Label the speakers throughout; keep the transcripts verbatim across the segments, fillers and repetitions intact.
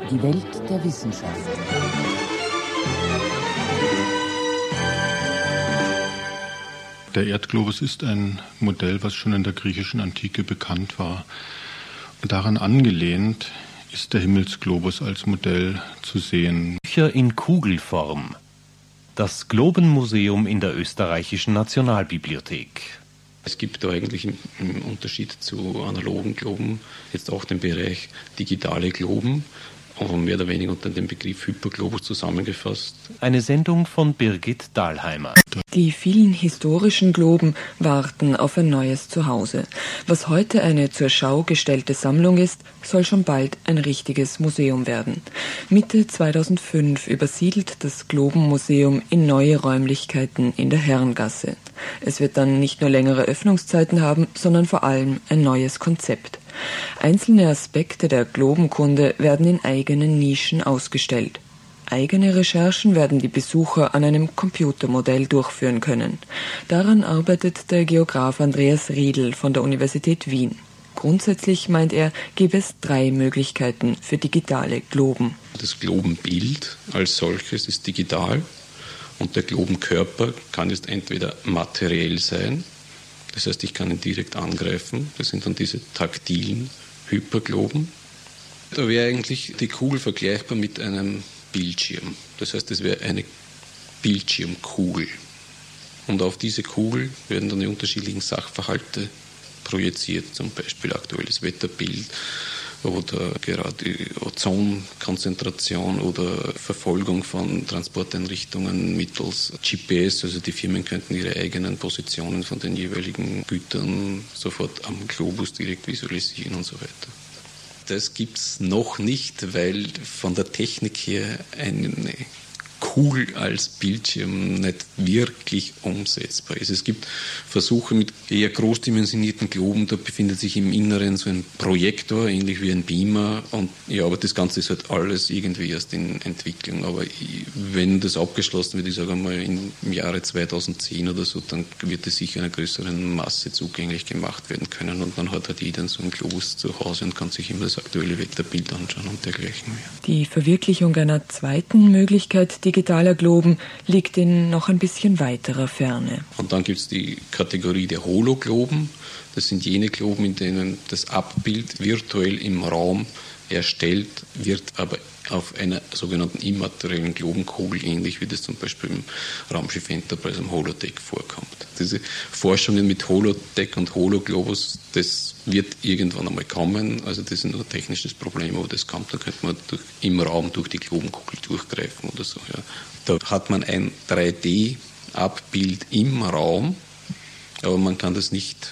Speaker 1: Die Welt der Wissenschaft.
Speaker 2: Der Erdglobus ist ein Modell, was schon in der griechischen Antike bekannt war. Und daran angelehnt ist der Himmelsglobus als Modell zu sehen.
Speaker 3: Bücher in Kugelform. Das Globenmuseum in der Österreichischen Nationalbibliothek.
Speaker 4: Es gibt da eigentlich im, im Unterschied zu analogen Globen jetzt auch den Bereich digitale Globen, aber mehr oder weniger unter dem Begriff Hyperglobus zusammengefasst.
Speaker 3: Eine Sendung von Birgit Dahlheimer.
Speaker 5: Die vielen historischen Globen warten auf ein neues Zuhause. Was heute eine zur Schau gestellte Sammlung ist, soll schon bald ein richtiges Museum werden. Mitte zweitausendfünf übersiedelt das Globenmuseum in neue Räumlichkeiten in der Herrengasse. Es wird dann nicht nur längere Öffnungszeiten haben, sondern vor allem ein neues Konzept. Einzelne Aspekte der Globenkunde werden in eigenen Nischen ausgestellt. Eigene Recherchen werden die Besucher an einem Computermodell durchführen können. Daran arbeitet der Geograf Andreas Riedl von der Universität Wien. Grundsätzlich, meint er, gäbe es drei Möglichkeiten für digitale Globen.
Speaker 4: Das Globenbild als solches ist digital und der Globenkörper kann jetzt entweder materiell sein, das heißt, ich kann ihn direkt angreifen, das sind dann diese taktilen Hypergloben. Da wäre eigentlich die Kugel vergleichbar mit einem Bildschirm. Das heißt, es wäre eine Bildschirmkugel. Und auf diese Kugel werden dann die unterschiedlichen Sachverhalte projiziert, zum Beispiel aktuelles Wetterbild oder gerade Ozonkonzentration oder Verfolgung von Transporteinrichtungen mittels G P S. Also die Firmen könnten ihre eigenen Positionen von den jeweiligen Gütern sofort am Globus direkt visualisieren und so weiter. Das gibt es noch nicht, weil von der Technik her eine Kugel als Bildschirm nicht wirklich umsetzbar ist. Es gibt Versuche mit eher großdimensionierten Globen, da befindet sich im Inneren so ein Projektor, ähnlich wie ein Beamer. Und ja, aber das Ganze ist halt alles irgendwie erst in Entwicklung. Aber wenn das abgeschlossen wird, ich sage mal im Jahre zweitausendzehn oder so, dann wird es sicher einer größeren Masse zugänglich gemacht werden können. Und dann hat halt jeder so einen Globus zu Hause und kann sich immer das aktuelle Wetterbild anschauen und dergleichen mehr.
Speaker 5: Die Verwirklichung einer zweiten Möglichkeit digitaler Globen liegt in noch ein bisschen weiterer Ferne.
Speaker 4: Und dann gibt es die Kategorie der Hologloben. Das sind jene Globen, in denen das Abbild virtuell im Raum erstellt wird, aber auf einer sogenannten immateriellen Globenkugel, ähnlich wie das zum Beispiel im Raumschiff Enterprise am Holodeck vorkommt. Diese Forschungen mit Holodeck und Hologlobus, das wird irgendwann einmal kommen. Also das ist nur ein technisches Problem, aber das kommt, da könnte man durch, im Raum durch die Globenkugel durchgreifen oder so. Ja. Da hat man ein drei D-Abbild im Raum, aber man kann das nicht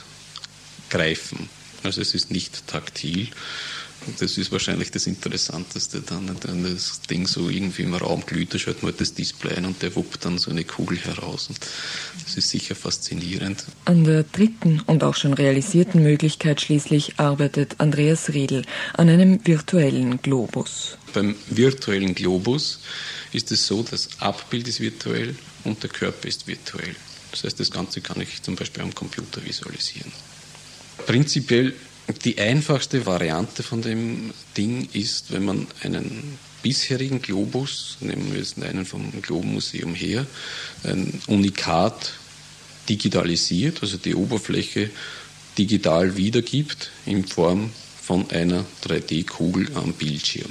Speaker 4: greifen. Also es ist nicht taktil. Das ist wahrscheinlich das Interessanteste dann, wenn das Ding so irgendwie im Raum glüht, da schaut man das Display ein und der wuppt dann so eine Kugel heraus. Und das ist sicher faszinierend.
Speaker 5: An der dritten und auch schon realisierten Möglichkeit schließlich arbeitet Andreas Riedl an einem virtuellen Globus.
Speaker 4: Beim virtuellen Globus ist es so, das Abbild ist virtuell und der Körper ist virtuell. Das heißt, das Ganze kann ich zum Beispiel am Computer visualisieren. Prinzipiell die einfachste Variante von dem Ding ist, wenn man einen bisherigen Globus, nehmen wir jetzt einen vom Globenmuseum her, ein Unikat digitalisiert, also die Oberfläche digital wiedergibt in Form von einer drei D-Kugel am Bildschirm.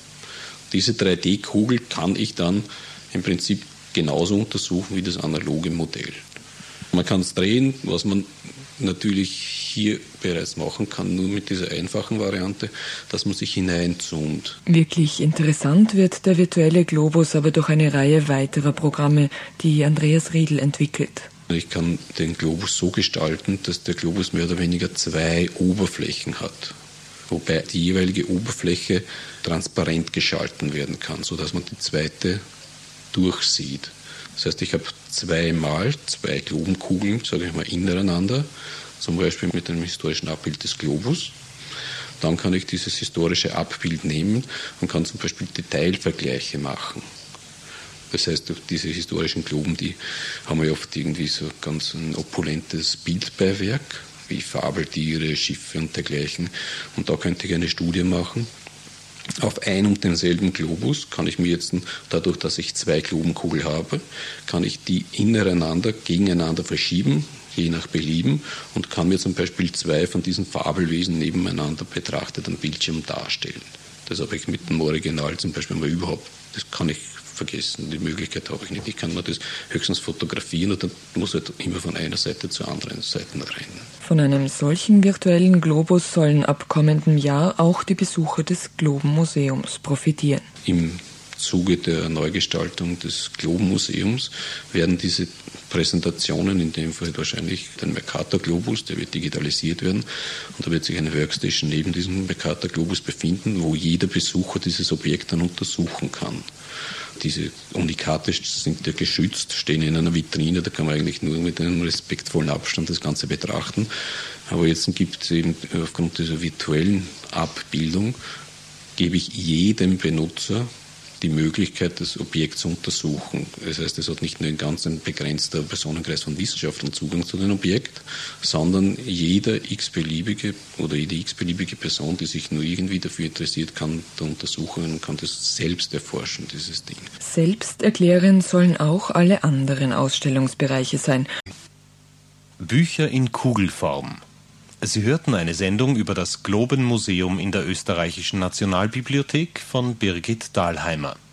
Speaker 4: Diese drei D-Kugel kann ich dann im Prinzip genauso untersuchen wie das analoge Modell. Man kann es drehen, was man natürlich hier bereits machen kann, nur mit dieser einfachen Variante, dass man sich hineinzoomt.
Speaker 5: Wirklich interessant wird der virtuelle Globus aber durch eine Reihe weiterer Programme, die Andreas Riedl entwickelt.
Speaker 4: Ich kann den Globus so gestalten, dass der Globus mehr oder weniger zwei Oberflächen hat, wobei die jeweilige Oberfläche transparent geschalten werden kann, sodass man die zweite durchsieht. Das heißt, ich habe zweimal zwei Globenkugeln, sage ich mal, ineinander, zum Beispiel mit einem historischen Abbild des Globus. Dann kann ich dieses historische Abbild nehmen und kann zum Beispiel Detailvergleiche machen. Das heißt, durch diese historischen Globen, die haben ja oft irgendwie so ganz ein opulentes Bildbeiwerk, wie Fabeltiere, Schiffe und dergleichen. Und da könnte ich eine Studie machen Auf ein und denselben Globus kann ich mir jetzt, dadurch, dass ich zwei Globenkugeln habe, kann ich die ineinander, gegeneinander verschieben, je nach Belieben, und kann mir zum Beispiel zwei von diesen Fabelwesen nebeneinander betrachtet am Bildschirm darstellen. Das habe ich mit dem Original zum Beispiel mal überhaupt, das kann ich vergessen, die Möglichkeit habe ich nicht. Ich kann mir das höchstens fotografieren und dann muss halt immer von einer Seite zur anderen Seite rennen.
Speaker 5: Von einem solchen virtuellen Globus sollen ab kommendem Jahr auch die Besucher des Globenmuseums profitieren.
Speaker 4: Im Zuge der Neugestaltung des Globenmuseums werden diese Präsentationen, in dem Fall wahrscheinlich den Mercator Globus, der wird digitalisiert werden, und da wird sich eine Workstation neben diesem Mercator Globus befinden, wo jeder Besucher dieses Objekt dann untersuchen kann. Diese Unikate sind ja geschützt, stehen in einer Vitrine, da kann man eigentlich nur mit einem respektvollen Abstand das Ganze betrachten. Aber jetzt gibt es eben aufgrund dieser virtuellen Abbildung, gebe ich jedem Benutzer die Möglichkeit, das Objekt zu untersuchen. Das heißt, es hat nicht nur ein ganz ein begrenzter Personenkreis von Wissenschaftlern Zugang zu dem Objekt, sondern jeder x-beliebige oder jede x-beliebige Person, die sich nur irgendwie dafür interessiert, kann da untersuchen und kann das selbst erforschen, dieses Ding.
Speaker 5: Selbsterklärend sollen auch alle anderen Ausstellungsbereiche sein.
Speaker 3: Bücher in Kugelform. Sie hörten eine Sendung über das Globenmuseum in der Österreichischen Nationalbibliothek von Birgit Dahlheimer.